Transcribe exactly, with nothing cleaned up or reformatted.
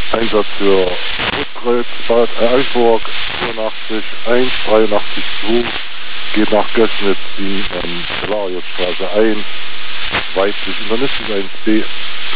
Einsatz für Rotkreuz, Bad Eichenburg, vierundachtzig eins dreiundachtzig zwei, geht nach Gößnitz in ähm, Pelariusstraße eins, weiblich Internistin eins B.